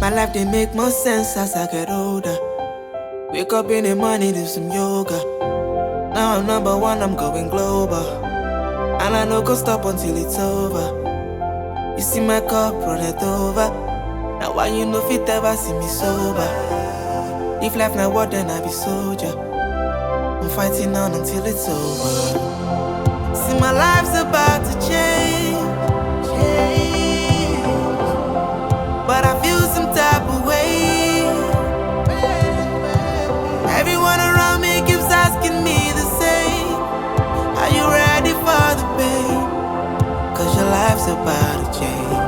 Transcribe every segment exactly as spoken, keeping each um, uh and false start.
My life didn't make more sense as I get older. Wake up in the morning, do some yoga. Now I'm number one, I'm going global. And I no go stop until it's over. You see my cup, run it over. Now why you no fit ever see me sober? If life not what, then I be soldier. I'm fighting on until it's over. See my life's about to change, change. But I feel some type of way. Everyone around me keeps asking me the same. Are you ready for the pain? Cause your life's about to change.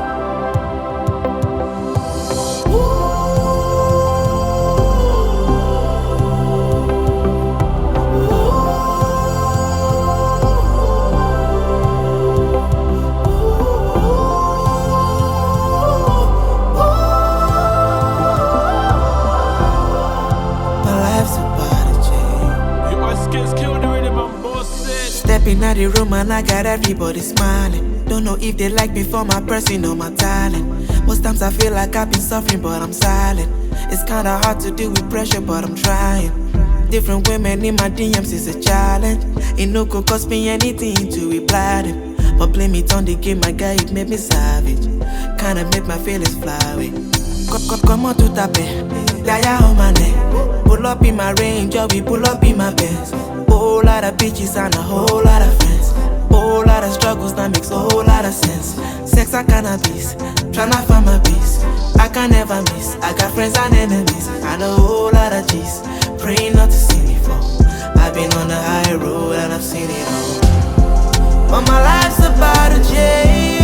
Stepping out the room and I got everybody smiling. Don't know if they like me for my person or my talent. Most times I feel like I've been suffering but I'm silent. It's kinda hard to deal with pressure but I'm trying. Different women in my D Ms is a challenge. It no could cost me anything to reply them. But blame it on the game, my guy, it made me savage. Kinda make my feelings fly away. Come on to tape, Daya on my neck. Pull up in my range, or we pull up in my Benz. Whole lot of bitches and a whole lot of friends. Whole lot of struggles that makes a whole lot of sense. Sex and cannabis, tryna find my peace. I can never miss, I got friends and enemies. And a whole lot of G's, praying not to see me fall. I've been on the high road and I've seen it all. But my life's about to change.